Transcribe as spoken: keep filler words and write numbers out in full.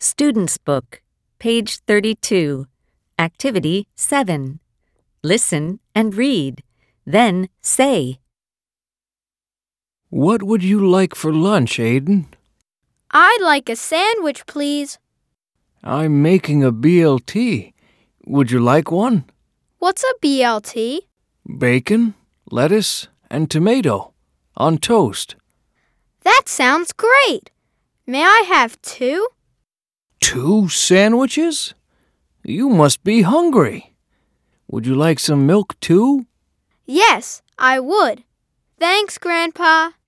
Student's Book, page thirty-two, Activity seven. Listen and read, then say. What would you like for lunch, Aiden? I'd like a sandwich, please. I'm making a B L T. Would you like one? What's a B L T? Bacon, lettuce, and tomato on toast. That sounds great. May I have two? Two sandwiches? You must be hungry. Would you like some milk too? Yes, I would. Thanks, Grandpa.